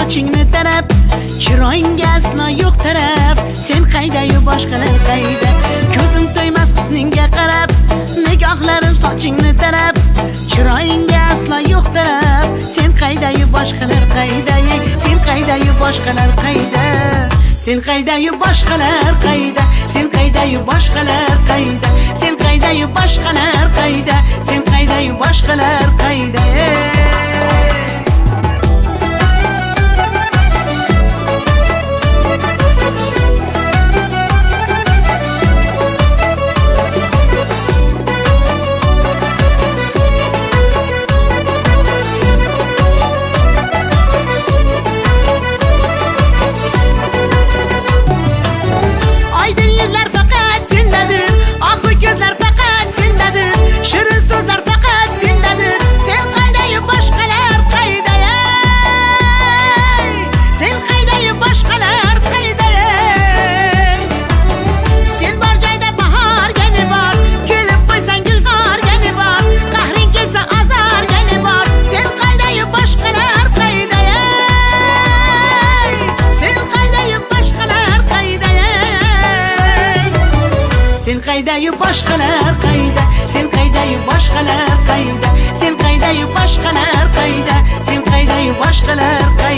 sochingni tarab, chiroyingga aslo yo'q taraf. Sen qayda-yu boshqalar qayda? Ko'zim to'ymas husningga qarab, nigohlarim sochingni tarab, chiroyingga aslo yo'q taraf. Sen qayda-yu boshqalar qayda? Sen qayda-yu boshqalar qayda? Sen qayda-yu boshqalar qayda? Sen qayda-yu boshqalar qayda? Sen qayda-yu boshqalar qayda? Sen qayda-yu boshqalar qayda? Sen qayda-yu boshqalar qayda? Sen qayda-yu boshqalar qayda? Sen qayda-yu boshqalar qayda? Sen qayda-yu boshqalar qayda?